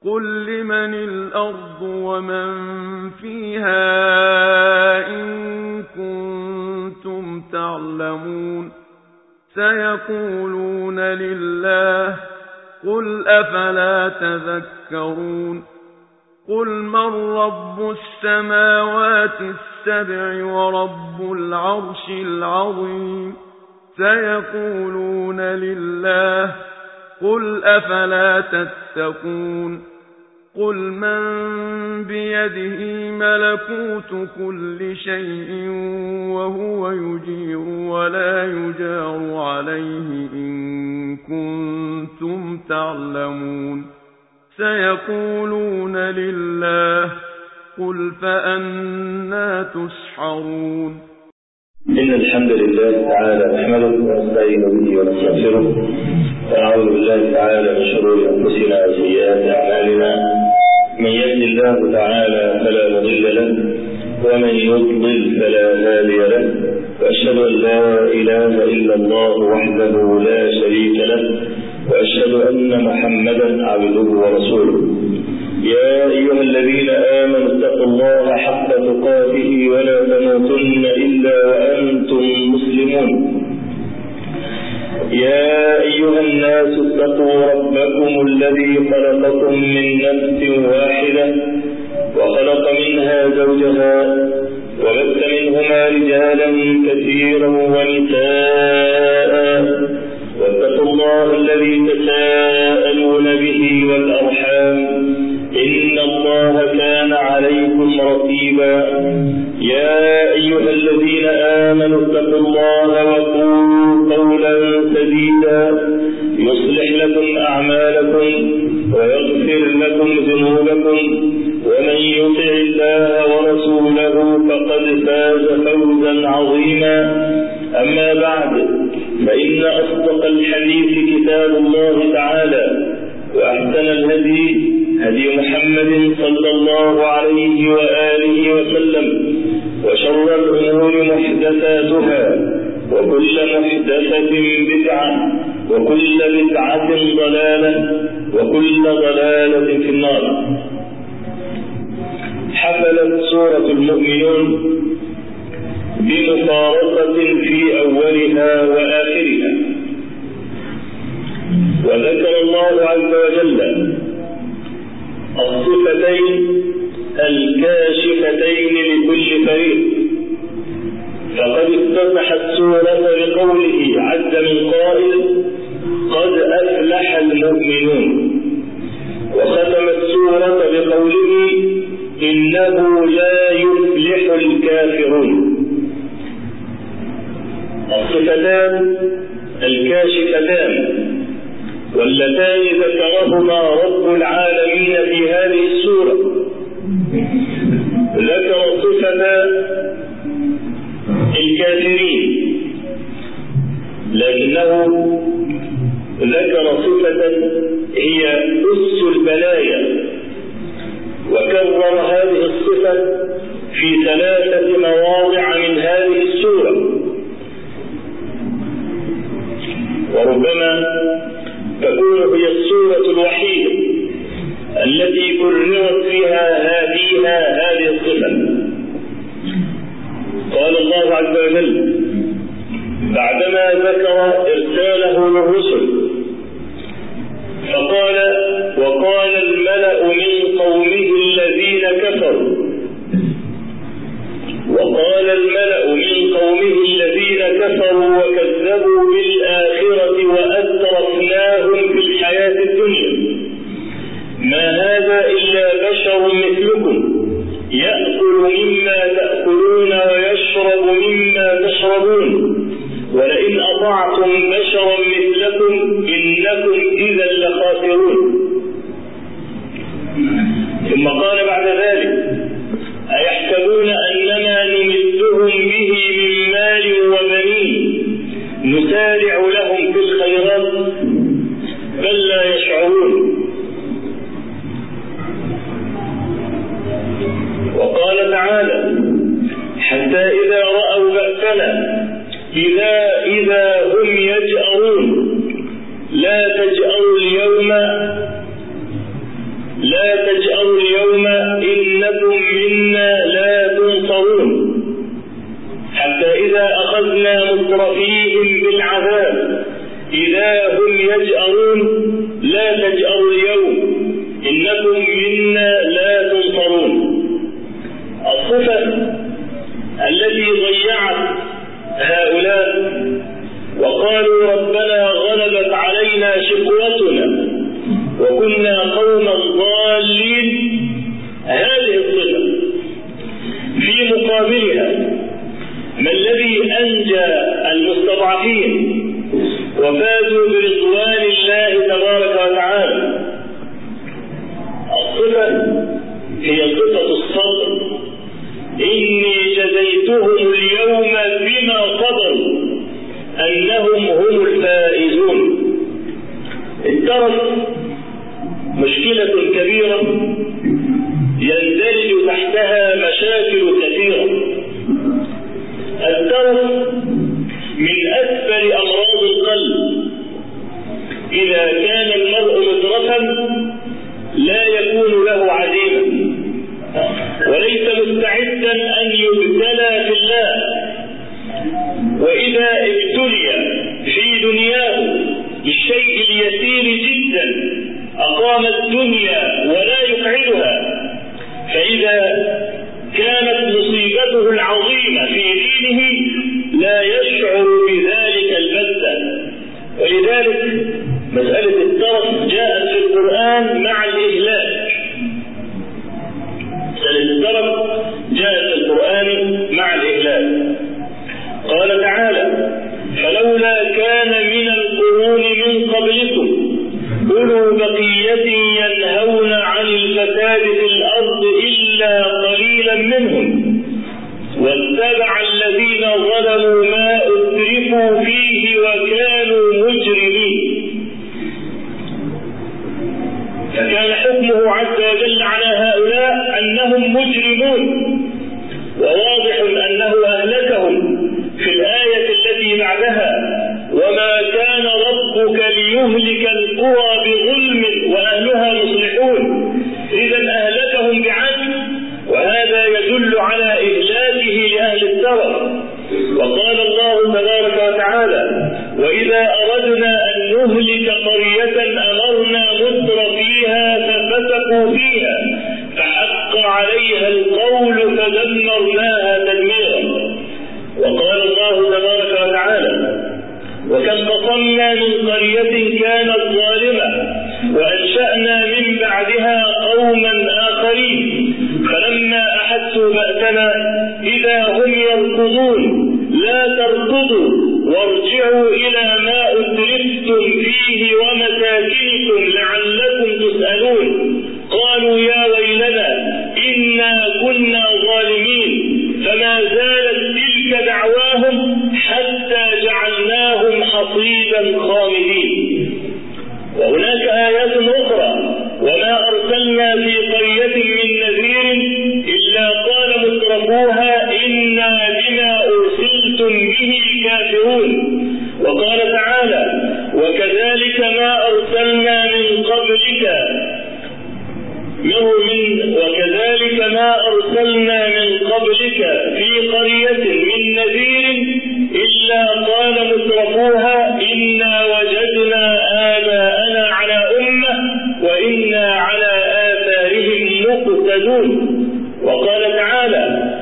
قل لمن الأرض ومن فيها إن كنتم تعلمون سيقولون لله قل أفلا تذكرون قل من رب السماوات السبع ورب العرش العظيم سيقولون لله قل أفلا تتقون قل من بيده ملكوت كل شيء وهو يجير ولا يجار عليه إن كنتم تعلمون سيقولون لله قل فأنى تسحرون إن الحمد لله تعالى نحمده ونستعين به ونستغفره ونعوذ بالله تعالى من شرور أنفسنا وسيئات أعمالنا من يهد الله تعالى فلا مضل له ومن يضلل فلا هادي له وأشهد أن لا إله إلا الله وحده لا شريك له وأشهد أن محمدا عبده ورسوله يا أيها الذين آمنوا اتقوا الله حق تقاته ولا تموتن إلا وأنتم مسلمون يا أيها الناس اتقوا ربكم الذي خلقكم من نفس واحدة وخلق منها زوجها وبث منهما رجالا كثيرا ونساء واتقوا الله الذي تساءلون به والأرحام إن الله كان عليكم رقيبا يا أيها الذين آمنوا اتقوا الله وقولوا قولا سديدا يصلح لكم أعمالكم ويغفر لكم ذنوبكم ومن يطع الله ورسوله فقد فاز فوزا عظيما أما بعد فإن أصدق الحديث كتاب الله تعالى وأحسن الهدي هدي محمد صلى الله عليه وآله وسلم وشر الأمور محدثاتها وكل محدثة بدعة وكل بدعة ضلالة وكل ضلالة في النار. حفلت سورة المؤمنون بمفارقة في أولها وآخرها، وذكر الله عز وجل الصفتين الكاشفتين لكل فريق، فقد افتتح السورة بقوله عز من قائل قد أفلح المؤمنون، وختم السورة بقوله إنه لا يفلح الكافرون. الصفتان الكاشفتان واللتان ذكرهما رب العالمين في هذه السورة، ذكر صفة الكافرين لكنه ذكر صفة هي أس البلايا، وكرر هذه الصفة في 3 مواضع من هذه السورة، وربما تكون هي السورة الوحيدة التي كررت فيها هذه الصفة. قال الله عز وجل بعدما ذكر إرساله للرسل فقال وقال الملأ من قومه الذين كفروا وكذبوا بالآخرة وأترفناهم في الحياة الدنيا ما هذا إلا بشر مثلكم يأكل مما تأكلون ويشرب مما تشربون ولئن أطعتم بشرا مثلكم إنكم إذا لخاسرون. ثم قال بعد ذلك أيحسبون أنما نمدهم به من مال وبنين نسارع لهم في الخيرات بل لا يشعرون. وقال تعالى حتى إذا رأوا بأسنا إذا هم يجأرون لا تجأروا اليوم إنكم منا لا تنصرون حتى إذا أخذنا مترفيهم بالعذاب إذا هم يجأرون لا تجأروا اليوم إنكم منا لا تنصرون. الصفة التي ضيعت هؤلاء وقالوا ربنا غلبت علينا شقوتنا وكنا قوما ضالين، هذه الصفة في مقابلها ما الذي أنجى المستضعفين وفازوا برضوان الله تبارك وتعالى؟ الصفة هي صفة الصبر. إني جزيتهم اليوم بما صبروا أنهم هم الفائزون. الترف مشكلة كبيرة يندرج تحتها مشاكل كثيرة. الترف من أكثر أمراض القلب. إذا كان المرء مترفا لا يكون له عزيمة وليس مستعدا أن يبتلى في الله، وإذا ابتلي في دنياه بالشيء اليسير جدا أقام الدنيا ولا يقعدها، فإذا كانت مصيبته العظيمة في دينه لا يشعر بذلك البتة. ولذلك مسألة الترف جاءت في القرآن مع الإهلاك. مسألة الترف جاءت في القرآن مع الإهلاك. قال تعالى فلولا كان من القرون من قبلكم أولو بقية ينهون عن الفساد في الأرض إلا قليلا منهم واتبع الذين ظلموا ما أترفوا فيه وكانوا مجرمين. فكان حكمه عز وجل على هؤلاء أنهم مجرمون، وواضح أنه أهلكهم في الآية التي بعدها وما كان ربك ليهلك القرى بظلم وأهلها مصلحون. إذا أهلكهم بعدل، وهذا يدل على إهلاكه لأهل الترف. وقال الله تبارك وتعالى وإذا أردنا أن نهلك قرية أمرنا متر فيها ففسقوا فيها فحق عليها القول فدمرناها تدميرا. وقال الله تبارك وتعالى وكم قصمنا من قرية كانت ظالمة وأنشأنا من بعدها قوما آخرين فلما أحسوا بأسنا إذا هم يركضون لا تركضوا وارجعوا إلى ما أترفتم فيه ومساكنكم لعلكم تسألون. قالوا يا ويلنا إنا كنا ظالمين فما زالت تلك دعواهم حتى جعلناهم حصيدا خامدين. وهناك آيات أخرى وما أرسلنا في قرية من نذير إلا قال مترفوها إنا بما أرسلتم به كافرون. وقال تعالى وكذلك ما أرسلنا من قبلك في قرية من نذير إلا قال مترفوها إنا وجدنا آباءنا على أمة وإنا على آثارهم مقتدون. وقال تعالى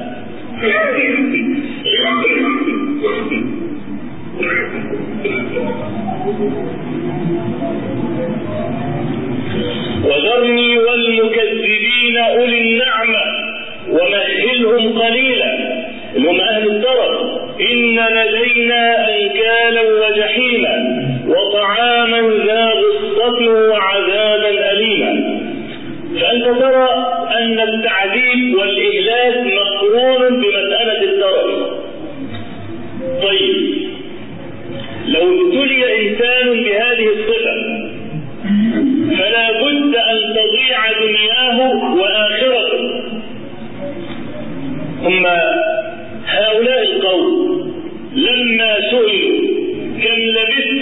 وذرني والمكذبين أولي النعمة ومهلهم قليلا، هم أهل الترف. إن لدينا أنكالا وجحيما وطعاما ذا غصة وعذابا أليما. فأنت ترى أن التعذيب والإهلاك مقرون بمسألة الترف. طيب لو ابتلي إنسان بهذه الصفة فلا بد أن تضيع دنياه وآخرته. ثم هؤلاء القوم لما سئلوا كم لبثتم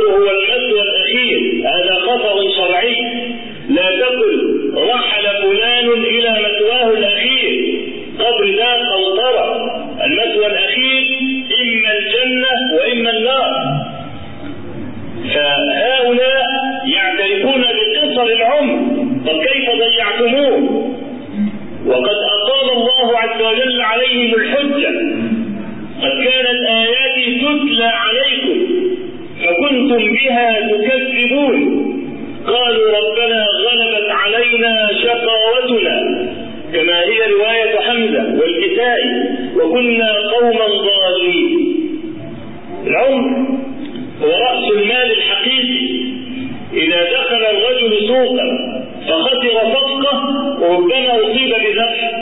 هو المثوى الأخير، هذا خطأ شرعي. لا تقل رحل فلان إلى مثواه الأخير، قبر ده قنطرة. المثوى الأخير إما الجنة وإما النار. فهؤلاء يعترفون بقصر العمر، طب كيف ضيعتموه؟ وقد أقام الله عز وجل عليهم الحجة، قد كانت آياتي تتلى عليكم فكنتم بها تكذبون. قالوا ربنا غلبت علينا شقاوتنا، كما هي رواية حمزة والكسائي، وكنا قوما ضالين. العمر هو رأس المال الحقيقي. إذا دخل الرجل سوقا فخسر صفقة ربما أصيب بذبح،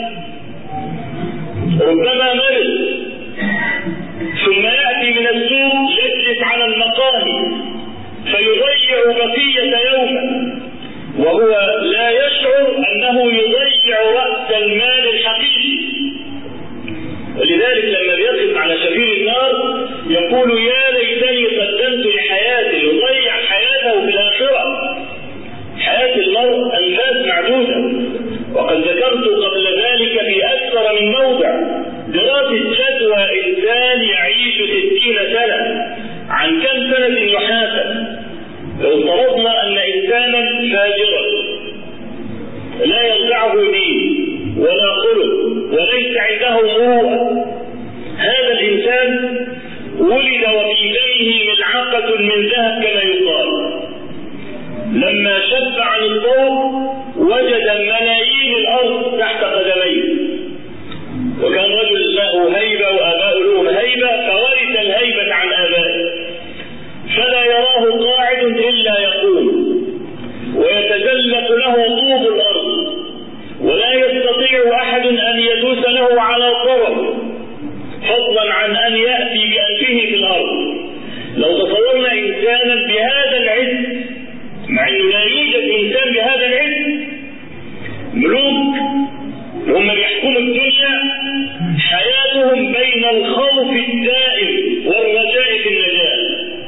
ربما مرض، ثم يأتي من السوق يجلس على المقاهي فيضيع بقية يومه وهو لا يشعر أنه يضيع رأس المال الحقيقي. ولذلك لما بيقف على شفير النار يقول يا ليتني قدمت لحياتي، يضيع حياته في الآخرة. حياة المرء أنفاس معدودة، وقد ذكرت قبل ذلك في أكثر من موضع دراسة جدوى إنسان يعيش 60 سنة، عن كم سنة يحاسب. لو افترضنا أن إنسانا فاجرا لا يرجعه دين ولا خلق وليس عنده مروءة، هذا الإنسان ولد وفي دمه ملعقة من ذهب كما يقال. لما شب عن الضوء وجد ملايين الأرض تحت قدميه، وكان رجل له هيبة وآباء لهم هيبة، فورث الهيبة عن آبائه، فلا يراه قاعد إلا يقوم، ويتزلق له طوب الأرض، ولا يستطيع أحد أن يدوس له على طرف، فضلا عن أن يأتي بأنفه في الأرض. لو تصورنا إنسانا بهذا العز، مع أنه لا يوجد إنسان بهذا العز، ملوك هم بيحكموا الدنيا حياتهم بين الخوف الدائم والرجاء في النجاة،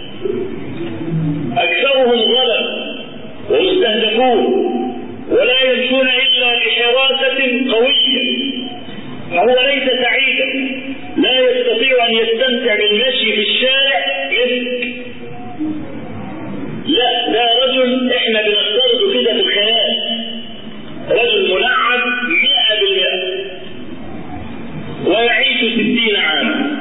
أكثرهم غلب ومستهدفون، ولا يمشون إلا بحراسة قوية، فهو ليس سعيدا، لا يستطيع أن يستمتع بالمشي في الشارع مثل، لا، ده رجل احنا بنفترضه كده في الخيال، رجل ملعب 100% ويعيش 60 عاما.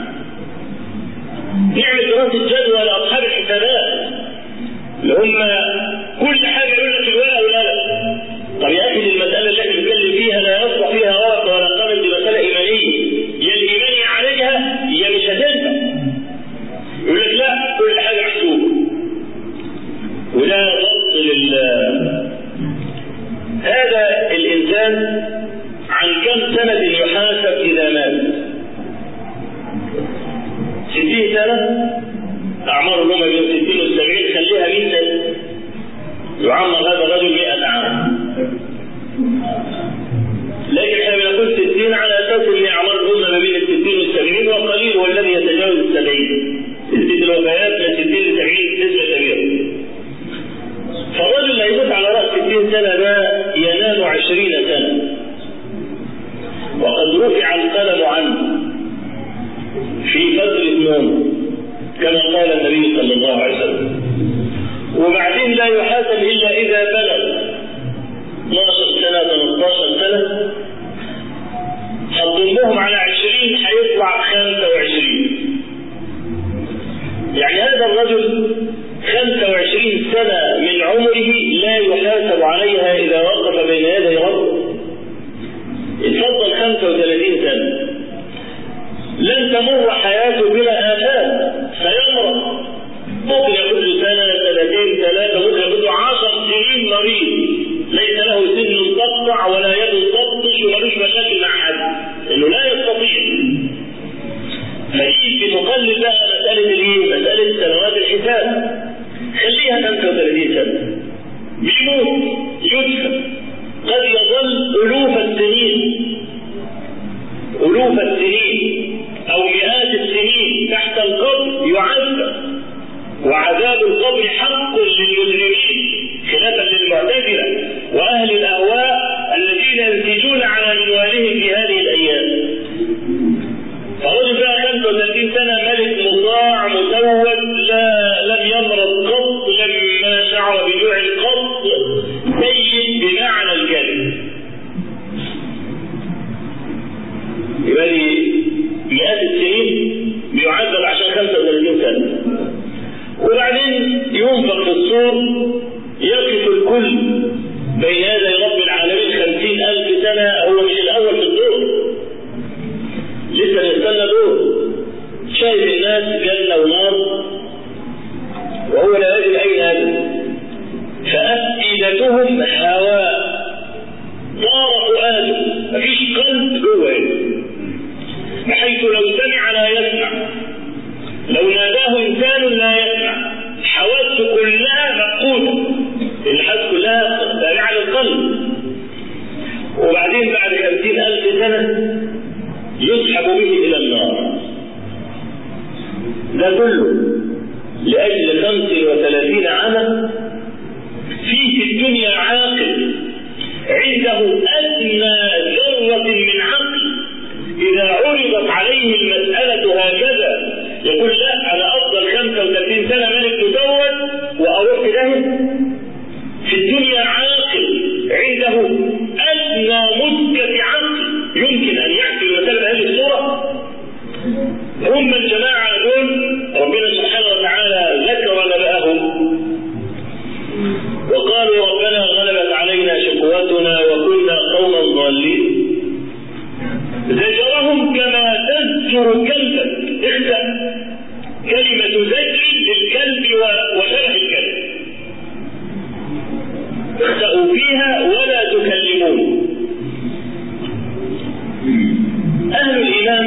نعمل دراسة جدوى لأصحاب الحسابات اللي هم كل حاجة يقول لك الورقة والقلم. طب يا أخي المسألة اللي احنا بنتكلم فيها لا يصلح فيها ورقة ولا قلم، دي مسألة إيمانية، يا الإيمان يعالجها يا مش هتنفع. يقول لك لا، كل حاجة محسوبة، ولا ضبط هذا الإنسان عن كم سنة يحاسب إذا مات؟ 60 سنة، أعمار الأمة بين 60 و70، خليها 100 سنة، يعمر هذا الرجل 100 عام. لكن احنا بنقول 60 على أساس أن أعمار الأمة ما بين 60 و70، وقليل هو الذي يتجاوز 70. نسبة الوفيات من 60 ل 70 نسبة كبيرة. فالرجل اللي هيموت على رأس 60 سنة ده ينام 20 سنة، وقد رفع القلم عنه في فترة نوم كما قال النبي صلى الله عليه وسلم. وبعدين لا يحاسب إلا إذا بلغ 12 سنة 13 سنة، هتضمهم على 20 هيطلع 25. يعني هذا الرجل 25 سنة من عمره لا يحاسب عليها إذا وقف بين يدي ربه. اتفضل 35 سنة لن تمر حياته بلا آفات، سيمرض، ممكن يأخذ له سنة 2 3، ممكن يأخذ له 10 سنين مريض، ليس له سن تقطع ولا يد تبطش ومالوش مشاكل مع حد، إنه لا يستطيع. فإيه بتقلل بقى مسألة سنوات الحساب، خليها 35 سنة، بيموت يدفن، قد يظل ألوف السنين أو مئات السنين تحت القبر يعذب، وعذاب القبر حق للمجرمين خلافا للمعتزلة وأهل الأهواء الذين ينتجون على منوالهم في هذه الأيام. فرجل بقى 35 سنة ملك مطاع متوج لم يمرض قط، لما شعر بجوع قط، سيد بمعنى الكلمة. يبقى لي مئات السنين بيعذب عشان 35 سنة، وبعدين ينفق في الصور يقف الكل بين يدي رب العالمين 50,000 سنة. هو مش الأول في الدور، لسه نستنى دور. شايف الناس جنة ونار وهو لا يدري أين هذا، فأفئدتهم هواء طار فؤاده، مفيش قلب جوه، بحيث لو سمع لا يسمع، لو ناداه إنسان لا يسمع، حواسه كلها مفقودة، الحواس كلها تابعة للقلب. وبعدين بعد 50,000 سنة يسحب به إلى النار. ده كله لأجل 35 عاما في الدنيا عاقل عنده أدنى ذرة من عقل، إذا عرضت عليه المسألة هكذا يقول لا، أنا أفضل 35 سنة ملك متوج وأروح كده. في الدنيا عاقل عنده أدنى مسكة عقل يمكن أن يحكي المسألة بهذه الصورة. هم الجماعة دول ربنا سبحانه وتعالى ذكر نبأهم وقالوا ربنا غلبت علينا شقوتنا وكنا قوما ضالين، زجرهم كما تزجر كلبا. اخدع كلمة زجر للكلب وشبه الكلب، اخدعوا فيها ولا تكلمون. أهل الإيمان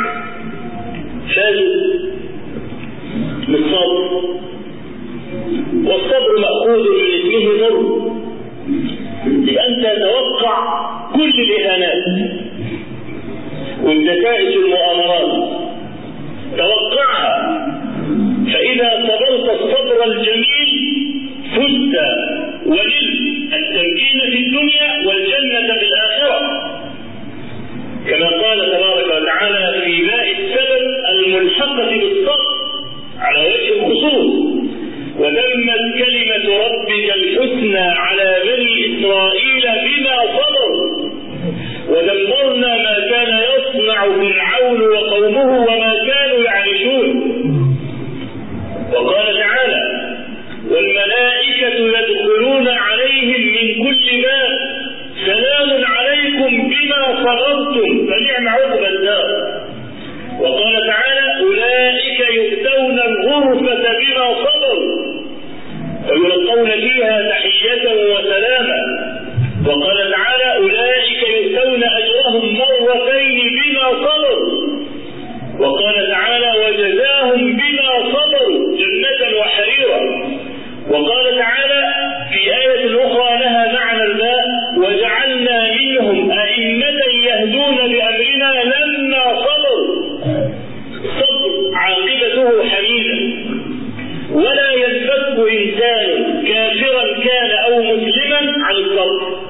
فازوا بالصبر، والصبر مأخوذ من اسمه ضر. يبقى أنت توقع كل الإهانات والدسائس والمؤامرات، توقعها، فإذا صبرت الصبر الجميل فزت ونلت التمكين في الدنيا والجنة في الآخرة، كما قال تبارك وتعالى في باء السبب الملحقة بالصبر على وجه الخصوص: وتمت كلمة ربك الحسنى على بني إسرائيل بما صبروا ودمرنا ما كان يصنع فرعون وقومه وما كانوا يعرشون. وقال تعالى: والملائكة يدخلون عليهم من كل باب سلام عليكم بما صبرتم فنعم عقبى الدار. وقال تعالى: أولئك يؤتون الغرفة بما صبروا ويلقون فيها تحية وسلاما. وقال تعالى: أولئك يؤتون أجرهم مرتين بما صبروا. وقال تعالى: وجزاهم بما صبروا جنة وحريرا. وقال تعالى في آية أخرى لها معنى الباء: وجعلنا منهم أئمة يهدون بأمرنا لما صبروا. الصبر عاقبته حميدة، ولا ينفك إنسان كافرا كان أو مسلما عن الصبر.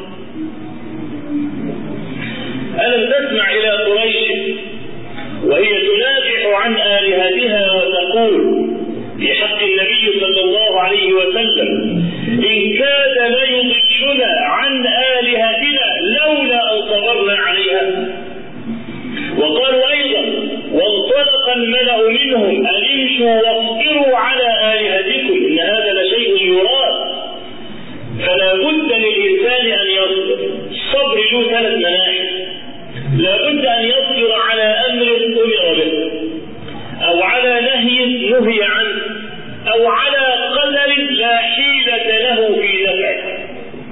ألم تسمع إلى قريش وهي تنافح عن آلهتها وتقول في حق النبي صلى الله عليه وسلم: إن كاد ليضلنا عن آلهتنا لولا أن صبرنا عليها. وقالوا أيضا: وانطلق الملأ منهم أن امشوا واصبروا على آلهتكم إن هذا لشيء يراد. فلا بد للإنسان أن يصبر. الصبر له 3 مناحي: لا بد أن يصبر على أمر أمر به، أو على نهي نهي عنه، أو على قدر لا حيلة له في دفعه.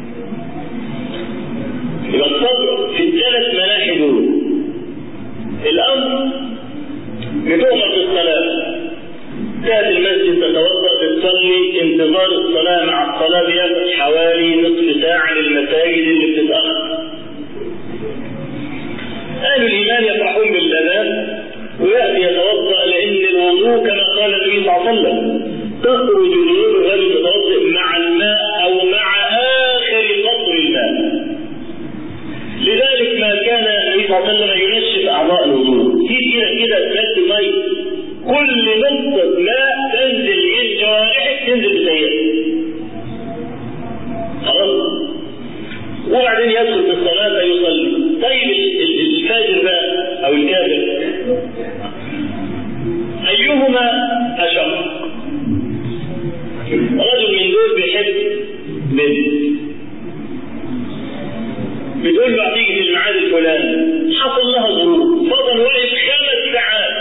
يبقى الصبر في ال3 مناحي دول. الأمر بتؤمر بالصلاة، تأتي المسجد تتوضأ تصلي، انتظار الصلاة مع الصلاة بياخد حوالي نصف ساعة للمساجد اللي بتتأخر. أهل الإيمان يفرحون بالأذان ويأتي يتوضأ، لأن الوضوء كما قال النبي صلى الله عليه وسلم تخرج جنود الرجل تتوضئ مع الماء أو مع آخر قطر الماء. لذلك ما كان النبي صلى الله عليه وسلم ينشف أعضاء الوضوء، كده تنزل مية، كل نقطة ماء تنزل من جوارحك تنزل بسيئة خلاص، وبعدين يدخل في الصلاة فيصلي. طيب الفاجر بقى أو الكافر أيهما أشق؟ رجل من دول بيحب بنت، بتقول له هتيجي في الميعاد الفلاني، حصل لها ظروف، فضل واقف 5 ساعات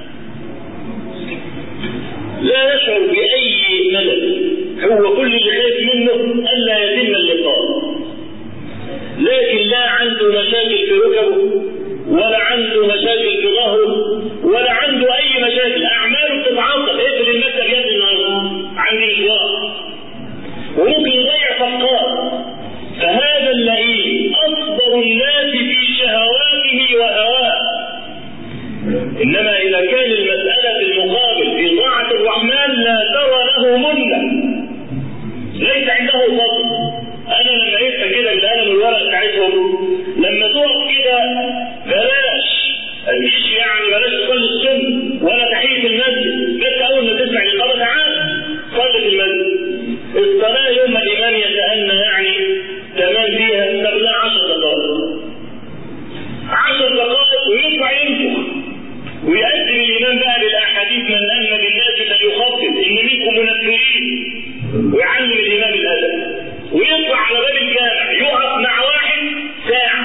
لا يشعر بأي ملل، هو كل اللي خايف منه ألا يتم اللقاء، لكن لا عنده مشاكل في ركبه ولا عنده مشاكل في ظهره ولا عنده أي مشاكل، أعماله بتتعاطف، اقفل المكتب يد النهارده عندي مشوار، وممكن يضيع صفقات. فهذا اللئيم أصبر الناس في شهواته وهواه. إنما إذا كان المسألة في المقابل في طاعة الرحمن لا ترى له منة، ليس عنده فضل. أنا لما يفتح كده بالقلم الورق بتاعتهم لما تقف كده بلاش الجيش، يعني بلاش تصلي السنة ولا تحية المسجد، بس أول ما تسمع الإقامة تعال صلي في المسجد. الصلاة يوم الإمام يتأنى يعني تمام فيها تبلع 10 دقائق 10 دقائق ويطلع ينفخ ويقدم الإمام بقى بالأحاديث من أمن بالناس فليخفف إن منكم منفرين، ويعلم الإمام الأدب، ويطلع على باب الجامع يقف مع واحد ساعة.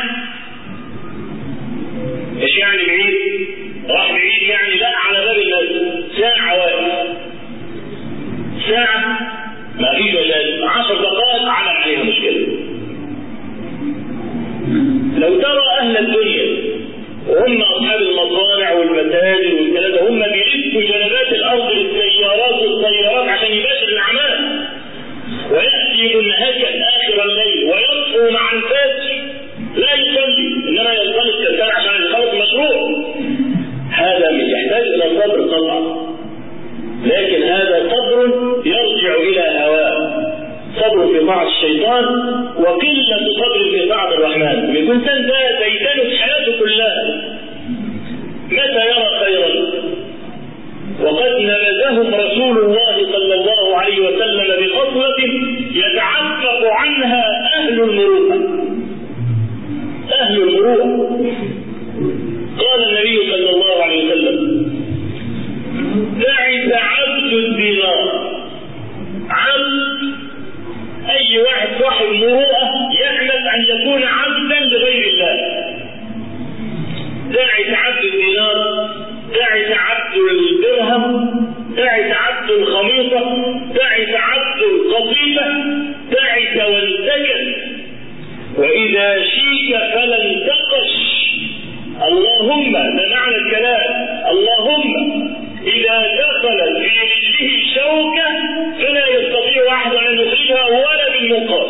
مش يعني بعيد راح بعيد يعني، لا على باب المسجد ساعة واقف، ساعة ما فيش مجال، 10 دقائق عمل عليها مشكلة. لو ترى أهل الدنيا وهم أصحاب المصانع والمتاجر والكلام ده، هم بيلفوا جنبات الأرض للسيارات والطيارات عشان يباشر الأعمال، ويأتي منهكا آخر الليل ويطفو مع الفجر لا يصلي، إنما يصلي الكركان عشان يخلص مشروع. هذا مش يحتاج إلى صبر طبعا، لكن هذا صبر يرجع إلى هواه، صبر في طاعة الشيطان وقلة صبر في طاعة الرحمن. الإنسان ده زيدانه حياته كلها، متى يرى خيرا؟ وقد نبذهم رسول الله صلى الله عليه وسلم بخصلة يتعفف عنها أهل المروءة. أهل المروءة قال النبي صلى الله عليه وسلم: تعس عبد الدينار. عبد أي واحد صاحب مروءة يحمل أن يكون عبدا لغير الله. تعس عبد الدينار، تعس عبد الدرهم، تعس عبد الخميصة، تعس عبد القطيفة، تعس وانتكس، وإذا شيك فلا انتقش. اللهم، ده معنى الكلام، اللهم إذا دخلت في رجله شوكة فلا يستطيع أحد أن يخرجها ولا بالمنقاش.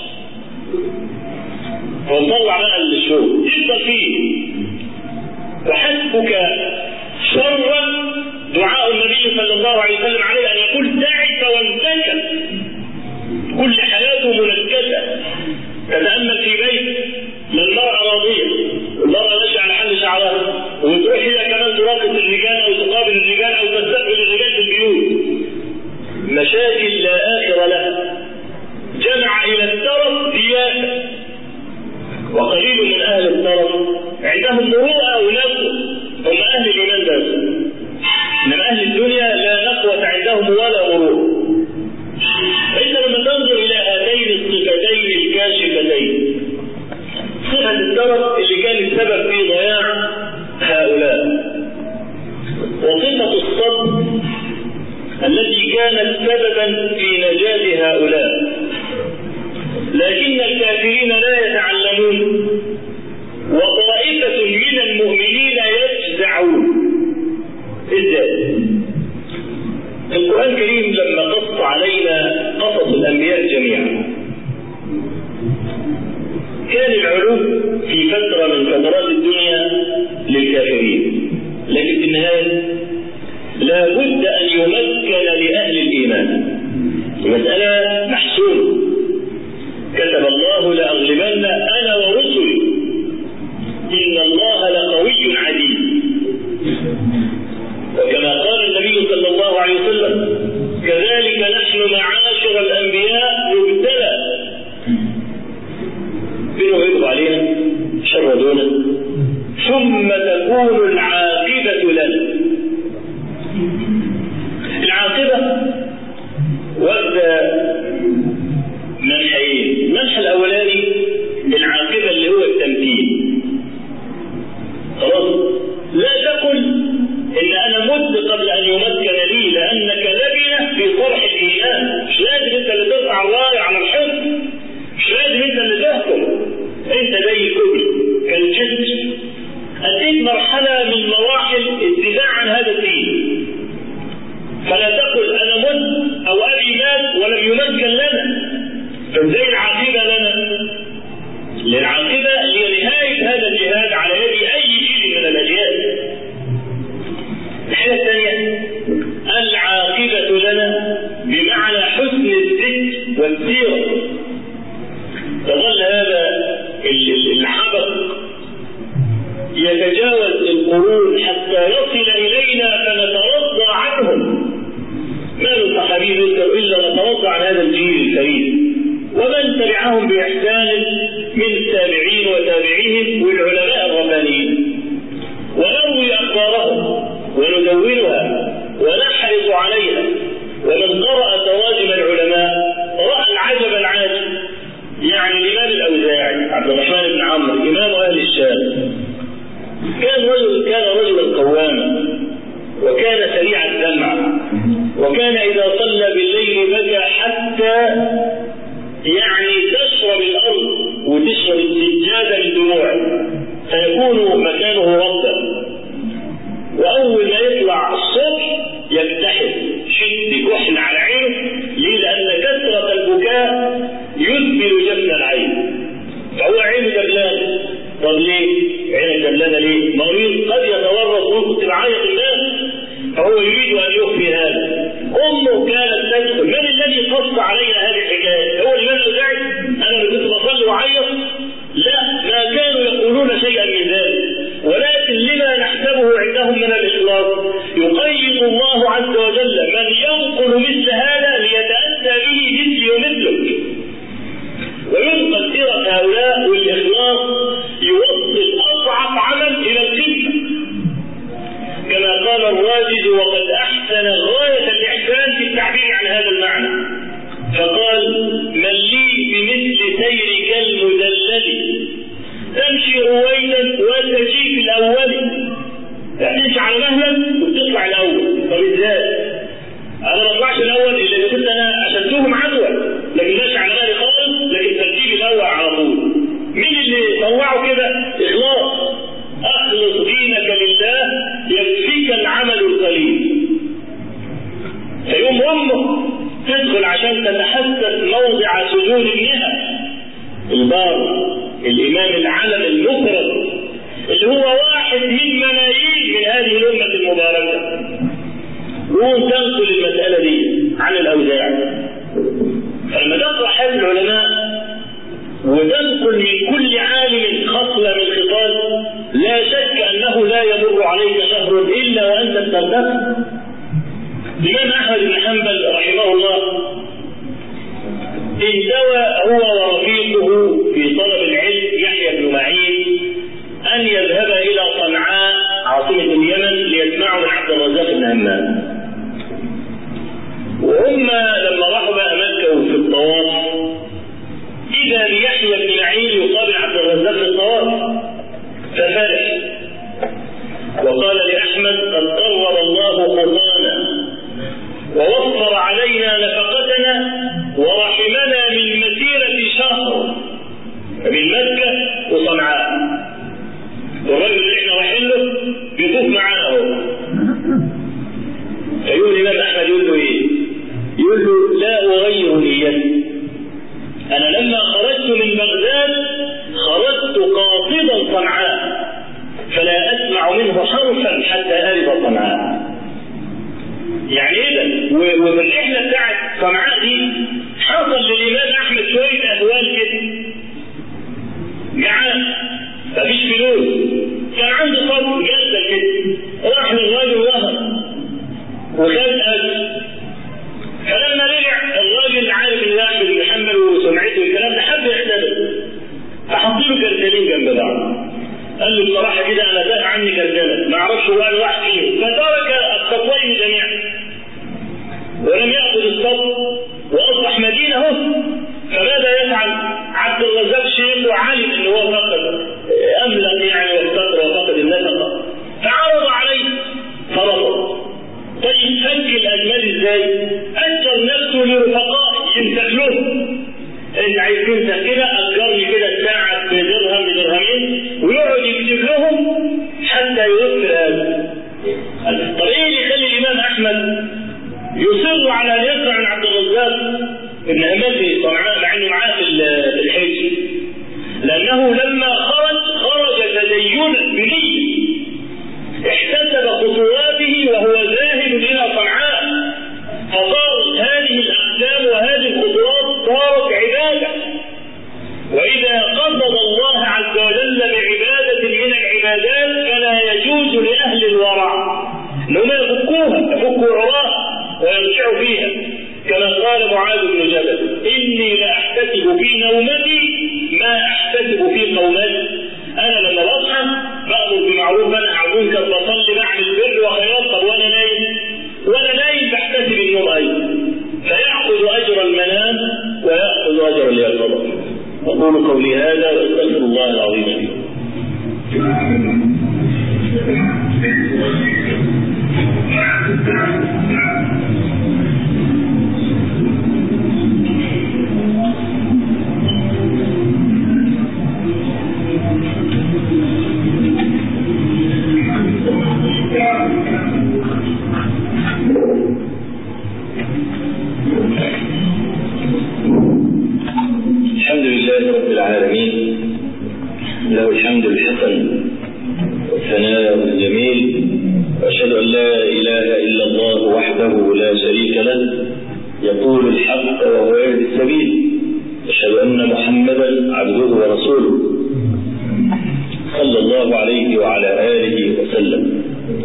ونطلع بقى الشوك يفضل فيه. وحسبك شرا دعاء النبي صلى الله عليه وسلم عليه أن يقول تعس وانتكس، كل حياته منكسة. تتأمل في بيت للمرأة راضية، المرأة ماشية على حل شعرها، وتروح هي كمان تراقب الرجال أو تقابل الرجال أو تستقبل الرجال في البيوت، مشاكل لا آخر لها، جمع إلى الترف ديانة. وقليل من أهل الترف عندهم مروءة ونقوة، هم أهل الإيمان بس، إنما أهل الدنيا لا نقوة عندهم ولا مروءة. إنت لما تنظر إلى هاتين الصفتين الكاشفتين، صفة الترف اللي كان السبب في ضياع هؤلاء، وصفة الصبر التي كانت سببا في نجاة هؤلاء، لكن الكافرين لا يتعلمون، وطائفة من المؤمنين يجزعون. إزاي؟ القرآن الكريم لما المسألة محسومة، كتب الله لأغلبن أنا ورسلي إن الله لقوي عزيز. وكما قال النبي صلى الله عليه وسلم كذلك نحن معاشر الأنبياء نبتلى بما يغضب علينا شر دونه ثم تكون العاقبة لنا. العاقبة واخدة منحين. المنحى الأولاني العاقبة اللي هو التمكين. خلاص، لا تقل إن أنا مت قبل أن يمكن لي لأنك لبنة في طرح الإيمان. مش لازم أنت اللي ترفع الراية على الحكم، مش لازم أنت اللي تحكم. أنت زي الكبر كالجسر، أديت مرحلة من مراحل الدفاع عن هذا الدين. فلا تقل أنا مت أو أبي مات ولم يمكن لنا. فازاي العاقبة لنا؟ للعاقبة هي نهاية هذا الجهاد على يد أي جيل من الأجيال. الحاجة الثانية العاقبة لنا بمعنى حسن الذكر والسيرة. تظل هذا الحبق يتجاوز القرون حتى يصل إلينا فنترضى عنهم. ما من صحابي يذكر إلا نترضى عن هذا الجيل الكريم ومن تبعهم بإحسان من التابعين وتابعيهم والعلماء الربانيين، ونروي أخبارهم وندونها ونحرص عليها. ومن قرأ تراجم العلماء رأى العجب العاجب. يعني الإمام الأوزاعي عبد الرحمن بن عمرو إمام أهل الشام كان رجلا قواما، وكان سريع الدمع، وكان إذا صلى بالليل بكى حتى تشرب الأرض وتشرب السجادة من دموعه فيكون مكانه ربا. وأول ما يطلع الصبح يكتحل شد كحل على عينه. ليه؟ لأن كثرة البكاء يذبل جفن العين، فهو عينه دبلان. طب ليه عينه دبلانة؟ ليه؟ مريض قد يتورط ويكتب عيط الناس، فهو يريد أن يخفي هذا. أمه كانت تدخل. من الذي قص علينا هذه الحكاية؟ هو الإمام الأوزاعي؟ أنا اللي كنت بصلي وعيط؟ لا، ما كانوا يقولون شيئا من ذلك، ولكن لما نحسبه عندهم من الإخلاص يقيد الله عز وجل من ينقل مثل هذا ليتأتى به مثلي ومثلك، وينقل سيرة هؤلاء والإخلاص يوصل أضعف عمل إلى القمة. كما قال الراجل وقد أحسن غاية الإحسان في التعبير عن هذا المعنى، فقال من لي بمثل سيرك المدلل تمشي رويدا وتجي في الأول. تمشي على مهلك وتطلع الأول. طب ازاي؟ أنا ما اطلعش الأول إلا إذا كنت أنا أشدتهم عدوى، لكن ماشي على مهلي خالص، لكن ترتيب الأول على طول. مين اللي طلعوا كده؟ إخلاص. أخلص دينك لله يكفيك العمل القليل. فيوم أمه تدخل عشان تتحسس موضع سجود ابنها البار الإمام العلم المكرم اللي هو واحد من ملايين من هذه الأمة المباركة، وتنقل المسألة دي عن الأوزاعي. فلما تقرأ حال العلماء وتنقل من كل عالم خصلة من خصال، لا شك أنه لا يمر عليك شهر إلا وأنت ترتفع. الإمام أحمد بن حنبل رحمه الله انتوى هو ورفيقه في طلب العلم يحيى بن معين أن يذهب إلى صنعاء عاصمة اليمن ليسمعوا من عبد الرزاق بن همام. وهم لما راحوا بقى مكة في الطواف إذا بيحيى بن معين يقابل عبد الرزاق في الطواف، ففرح وقال لأحمد قد قرر الله خطانا ووفر علينا نفقتنا ورحمنا من مسيرة شهر حصل للإمام أحمد شوية أهوال كده، جعان مفيش فلوس، كان عنده صبر جلسة كده، راح للراجل وهب وخد أجر. فلما رجع الراجل عارف ان احمد بن حنبل وسمعته والكلام ده حب يختبر، فحط له كرتلين جنب بعض، قال له بصراحه كده انا دافع عني كرتله ما اعرفش هو قال واحد فيهم، فترك الصفوين جميعا ولم ياخذ الصف واصبح مدينه اهو. فماذا يفعل؟ عبد الرزاق شيخ وعالم ان هو فقد املك يعني وافتقر وفقد النفقه، فعرض عليه فرفض. طيب فك الأجمال ازاي؟ أجر نفسه لرفقائه يمسك لهم، انت عايز تمسك كده أجرني كده ساعة بدرهم بدرهمين ويقعد يكتب لهم حتى يوفر هذا. طب ايه اللي يخلي الإمام أحمد يصر على أن يسمع من عبد الرزاق ابن همام في صنعاء مع انه معاه في الحج؟ لأنه لما خرج تدينا بنية، احتسب خطواته وهو ذاهب إلى صنعاء، فصارت هذه الأقدام وهذه الخطوات صارت عبادة. وإذا قصد الله عز وجل بعبادة من العبادات فلا يجوز لأهل الورع أنهم يفكوا عراء ويرجعوا فيها، كما قال معاذ بن جبل: إني لأحتسب في نومتي ما أحتسب في قومتي. أنا لما بصحى بأمر بمعروف وأنهى عن منكر، بصلي بعمل بر وخير، طب وأنا نايم بحتسب النوم أيضا، فيأخذ أجر المنام ويأخذ أجر اليقظة. أقول قولي هذا وأستغفر الله العظيم لي. الحمد لله رب العالمين، له الحمد الحسن والثناء الجميل، وأشهد أن لا إله إلا الله وحده لا شريك له يقول الحق وهو يهدي السبيل، أشهد أن محمدا عبده ورسوله صلى الله عليه وعلى آله وسلم.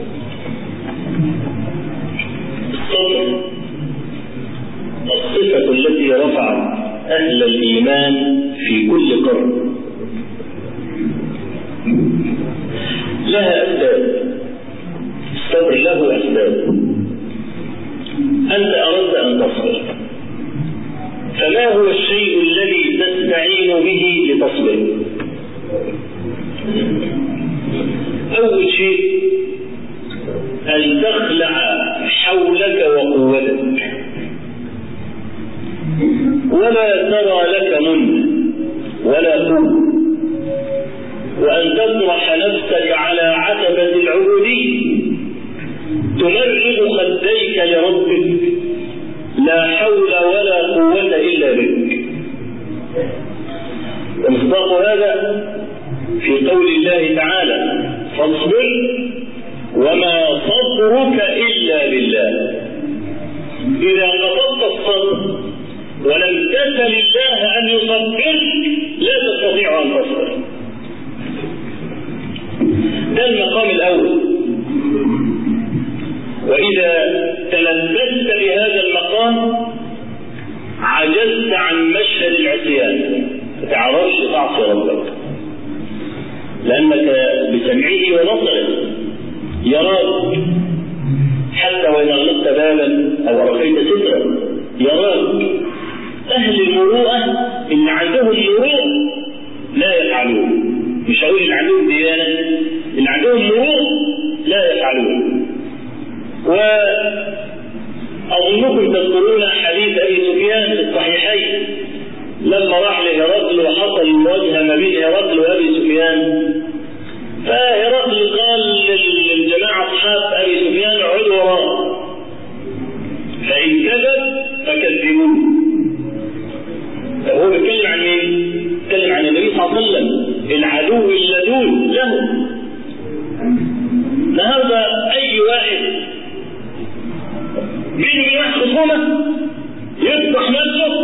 الصبر الصفة التي رفعت أهل الإيمان في كل قرن، لها أسباب، الصبر له أسباب. أنت أردت أن تصبر، فما هو الشيء الذي تستعين به لتصبر؟ أول شيء أن تخلع حولك وقوتك، ولا ترى لك منه ولا قوة، وأن تطرح نفسك على عتبة العبودية تمرغ خديك لربك، لا حول ولا قوة إلا بك. ومصداق هذا في قول الله تعالى: فاصبر وما صبرك إلا بالله. إذا قصدت الصبر ولم تسل الله أن يصبرك لا تستطيع أن تصبر. ده المقام الأول. وإذا تلبست بهذا المقام عجزت عن مشهد العصيان، ما تعرفش تعصي ربك، لأنك بسمعه ونصره يراك، حتى وإن أغلقت بابا أو رفيت سترا يراك. أهل المروءة اللي عندهم مروءة لا يفعلون، مش هقول اللي عندهم ديانة، اللي عندهم مروءة لا يفعلون. وأظنكم تذكرون حديث أبي سفيان في الصحيحين لما راح لهرقل وحصل المواجهة ما بين هرقل وأبي سفيان، فهرقل قال للجماعة أصحاب أبي سفيان: اقعدوا وراء، فإن كذب فكذبوه. هو بيتكلم عن مين؟ بيتكلم عن النبي صلى الله عليه وسلم، العدو اللدود له. النهارده أي واحد بينه وبين خصومة يفتح نفسه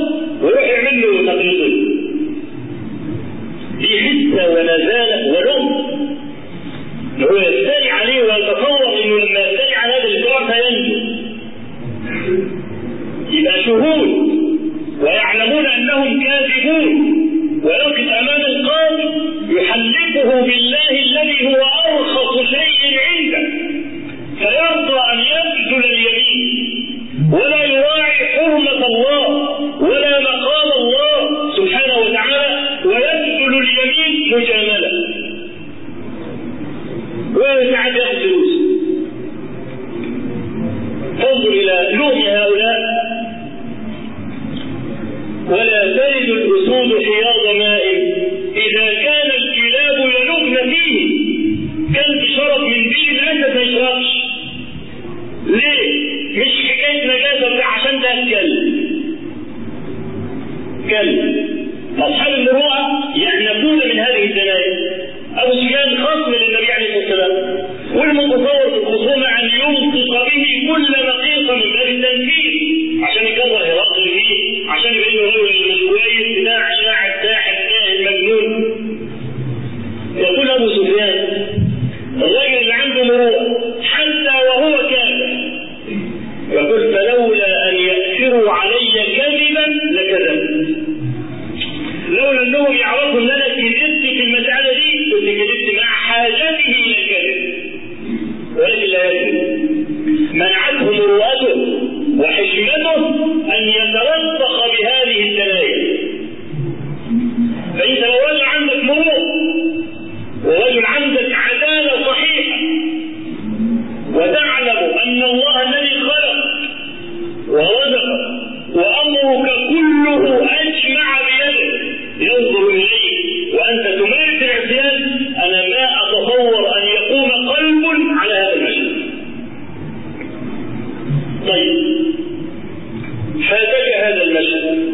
يعلمون أنهم كاذبون، ويقف أمام القاضي يحلفه بالله الذي هو أرخص شيء عنده، فيرضى أن يبذل اليمين ولا يراعي حرمة الله ولا مقام الله سبحانه وتعالى، ويبذل اليمين مجاملة وساعات يأخذ فلوس. فانظر إلى لوم هؤلاء. ولا تلد الأسود حياض ماء إذا كان الكلاب يلغن فيه. كلب شرب من بير الأسد ما يشربش. ليه؟ مش حكاية نجاسة عشان ده كلب. أصحاب المروءة يعنفون من هذه الدنايا. أبو سفيان خصم للنبي عليه الصلاة والسلام، والمتصور في الخصومة أن ينطق به كل نقيصة من باب التنفيذ عشان يكبر هرقل فيه، عشان يبين له الرجل مش كويس بتاع شاعر ساحر كاهن مجنون. يقول أبو سفيان الرجل اللي عنده مروءة حتى وهو كافر، يقول فلولا أن يأثروا علي كذبا لكذبت. لولا أنهم يعرفوا أن أنا كذبت في المسألة دي كنت كذبت مع حاجته إلى الكذب، ولكن لا يكذب. منعته مروءته وحشمته أن يتوثق بهذه الدنايا. فأنت لو رجل عندك مروءة ورجل عندك عدالة صحيحة وتعلم أن الله الذي خلق ورزق وأمرك كله أجمع بيده ينظر إليك وأنت تمارس العصيان، أنا ما أتصور أن يقوم قلب على هذا المشهد. طيب فاتك هذا المشهد،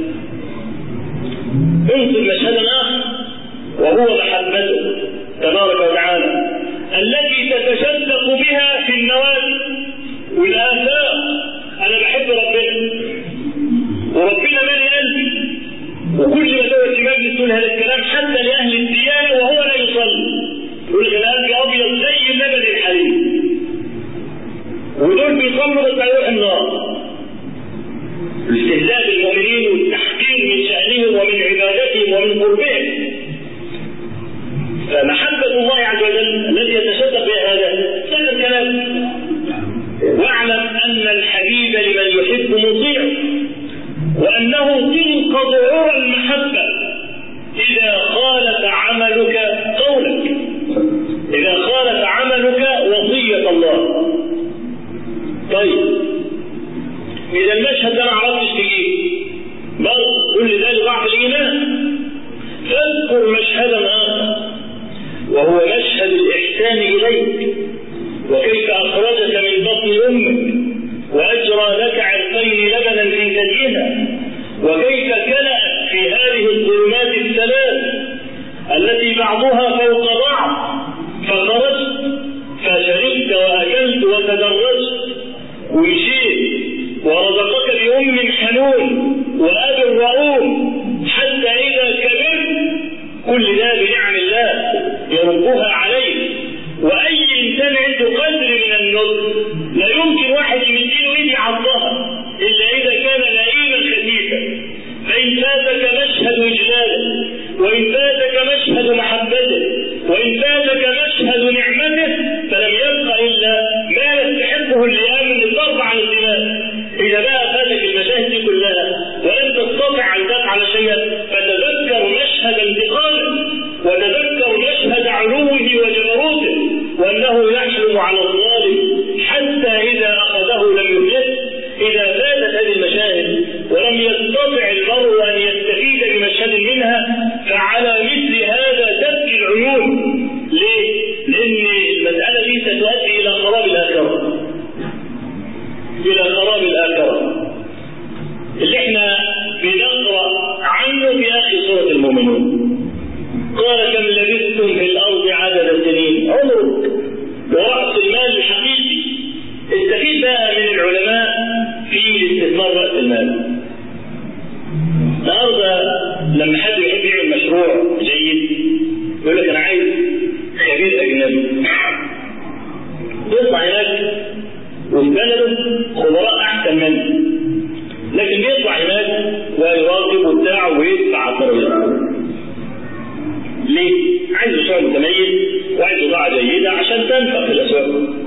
انظر مشهدا آخر وهو محبته تبارك وتعالى التي تتشدق بها في النوادي والآثار. أنا بحب ربنا وربنا مالي قلبي، وكل ما تقول في مجلس تقول هذا الكلام حتى لأهل الديانة وهو لا يصلي، يقول لك أنا قلبي أبيض زي اللبن الحليب، ودول بيصلوا بس هيروح النار. الاستهزاء بالمؤمنين والتحقير من شأنهم ومن عبادتهم ومن قربهم. فمحبة الله عز وجل الذي يتشدق بها هذا سهل الكلام. واعلم أن الحبيب لمن يحب مطيع، وأنه تنقض عرى المحبة إذا خالف عملك قولك، إذا خالف عملك وصية الله. طيب إذا المشهد ده ما عرفتش تجيب برضه كل ذلك ضعف الإيمان. فاذكر مشهدا آخر وهو مشهد الإحسان إليك، وكيف أخرجك من بطن أمك وأجرى لك عرقين لبنا في ثديها، وكيف كلأت في هذه الظلمات الثلاث التي بعضها فوق بعض، فخرجت فشربت وأكلت وتدرجت ومشيت، ورزقك بأم حنون وأب رؤوف حتى إذا كبرت. كل ده بنعم الله يربها عليك. وأي إنسان عنده قدر من النضج لا يمكن واحد يمديله إيدي عضها إلا إذا كان لئيما خفيفا. فإن فاتك مشهد إجلاله، وإن فاتك مشهد محبته، وإن فاتك مشهد نعمته، فلم يبق إلا ما يستحقه اللئام من الضرب عن الدماء. إذا بقى فاتك المشاهد دي كلها ولم تستطع أن تفعل شيئا، فتذكر مشهد انتقامه وتذكر مشهد علوه وجبروته، وأنه يحلم على الظالم حتى إذا أخذه لم يفلته. إذا فاتت هذه المشاهد ولم يستطع المرء أن يستفيد بمشهد منها، فعلى مثل هذا تبكي العيون. ليه؟ لأن المسألة دي ستؤدي إلى خراب الآخرة، إلى خراب الآخرة اللي احنا بنقرأ عنه في آخر سورة المؤمنون. قال كم لبثتم في الأرض عدد سنين، عمرك ورأس المال الحقيقي. استفيد بقى من العلماء في استثمار رأس المال. النهارده لما حد يحب يعمل مشروع جيد يقول لك أنا عايز خبير أجنبي يطلع هناك وفي بلده خبراء أحسن منه، لكن بيطلع هناك ويراقب بتاعه ويدفع الترابيزه. ليه؟ عايز سوق متميز وعايز بضاعه جيده عشان تنفع في الاسواق.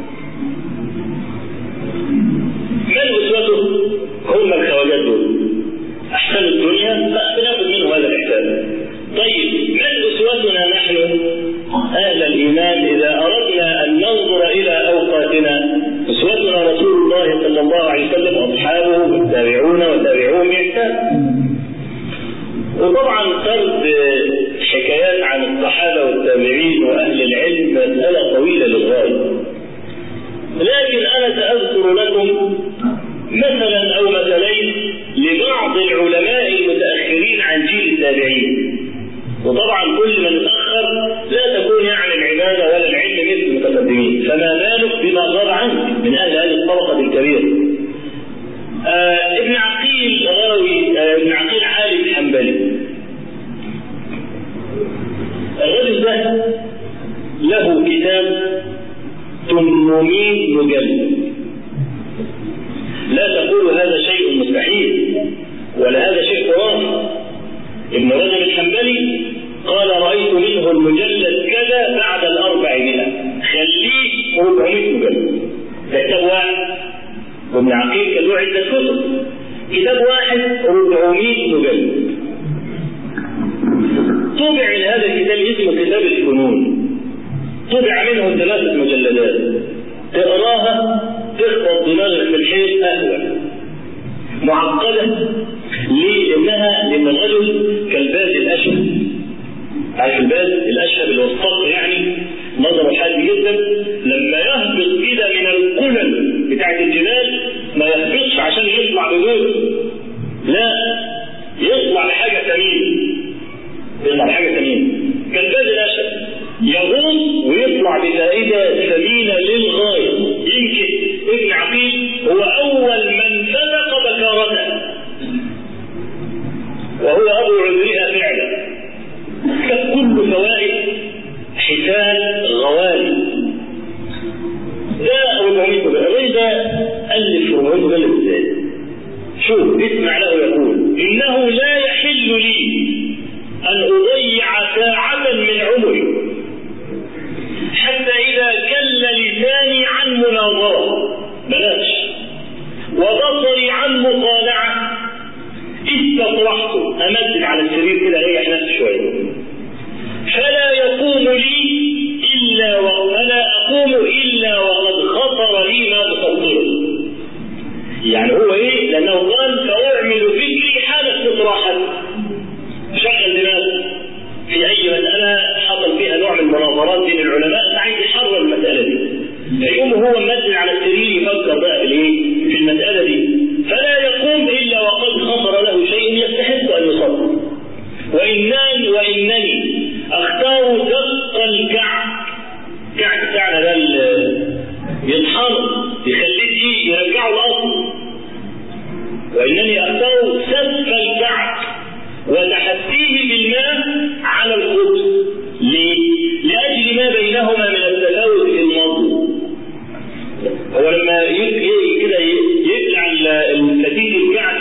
من اسوته؟ هم الخواجات دول. احسن الدنيا فبناخذ منه هذا الاحسان. طيب من اسوتنا نحن اهل الايمان اذا اردنا ان ننظر الى اوقاتنا؟ اسوتنا رسول الله صلى الله عليه وسلم واصحابه والتابعون وتابعوهم باحسان. وطبعا سرد حكايات عن الصحابه والتابعين واهل العلم مساله طويله للغايه، لكن انا ساذكر لكم مثلا او مثلين لبعض العلماء المتاخرين عن جيل التابعين. وطبعا كل من اتاخر لا تكون يعني العباده ولا العلم مثل المتقدمين، فما بالك بما غاب عنك من اهل هذه الطبقه الكبيره. ابن عقيل راوي ابن عقيل عالم حنبلي. الرجل ده له كتاب 800 مجلد. لا تقول هذا شيء مستحيل ولا هذا شيء خرافي. ابن رجب الحنبلي قال رأيت منه المجلد كذا بعد 400، خليه 400 مجلد. كتاب واحد. وابن عقيل كان له عدة كتب، كتاب واحد 400 مجلد. طبع هذا الكتاب اسمه كتاب الفنون، طبع منه 3 مجلدات. تقراها تخبط دماغك في الحيط أهوى، معقدة. ليه؟ لأن الرجل كالباز الأشهب. عارف الباز الأشهب اللي هو الصقر يعني نظره حاد جدا، لما يهبط كده من القلل بتاعت الجبال ما يهبطش عشان يطلع بجوز، لا يطلع بحاجة ثمينة، يطلع بحاجة ثمينة. كالباز الأشهب يغوص ويطلع بفائدة ثمينة للغاية. يمكن ابن عقيل هو أول من فتق بكارته، وهو أبو عذرها فعلا. كل فوائد حسان غوالي. ده 400 مجلد. ده ألف 400 مجلد ازاي؟ شوف اسمع له يقول: إنه لا يحل لي أن أضيع ساعة من عمري حتى إذا كل لساني عن مناظرة بلاش وبصري عن مطالعة استطرحت أمدد على السرير كده أريح نفسي شوية، فلا أقوم إلا وقد خطر لي ما بخطره. يعني هو إيه؟ لأنه قال: فأعمل فكري حال استطراحات. شغل دماغه في أي مسألة حصل فيها نوع من المناظرات بين العلماء، عايز يحرر المسألة دي، فيقوم هو ممثل على السرير يفكر بقى في المسألة دي، فلا يقوم إلا وقد خطر له شيء يستحق أن يصدر. وإنني أختار دق الكعب. كعب بتاعنا ده يطحنه يخليه يرجعه الأصل. وإنني أختار سفك الكعب وتحسيه بالماء على الخبز. لأجل ما بينهما من التفاوت في النظر. هو لما كده يقلع الفتيل الكعب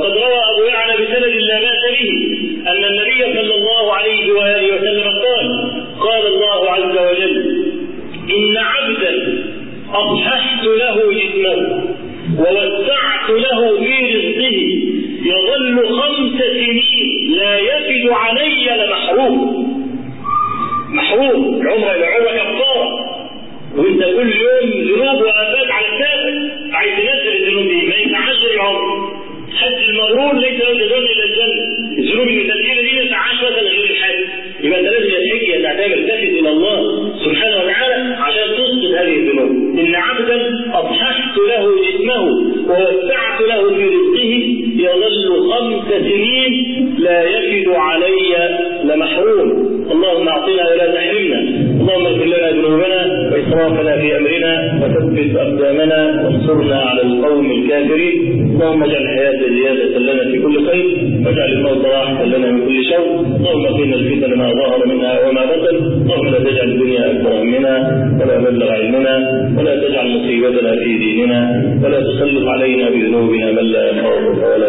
وقد روى أبو يعلى بسند لا بأس به أن النبي صلى الله عليه وآله وسلم قال الله عز وجل: إن عبدا أصححت له جسمه ووسعت له في رزقه يظل 5 سنين لا يفد علي لمحروم. محروم العمر إلى عمر كفارة، وانت كل يوم ذنوب وآفات على السابق، عايز تنزل الذنوب دي ما ينفعش العمر. حج المبرور ليس له جزاء الا الجنه. الذنوب المتسجله دي ما ينفعش مثلا غير الحج، يبقى انت لازم الحج تعتمد تفد الى الله سبحانه وتعالى عشان تسقط هذه الذنوب. ان عبدا اصححت له جسمه ووسعت له في رزقه يظل 5 سنين لا يفد علي لمحروم. اللهم اعطنا ولا تحرمنا، اللهم اغفر لنا ذنوبنا واسرافنا في امرنا وثبت اقدامنا وانصرنا على القوم الكافرين. اللهم اجعل الحياه زياده لنا في كل خير واجعل الموت راحه لنا من كل شر. اللهم قنا الفتن ما ظهر منها وما بطن. اللهم لا تجعل الدنيا اكبر همنا ولا مبلغ علمنا ولا تجعل مصيبتنا في ديننا ولا تسلط علينا بذنوبنا من لا يخافك ولا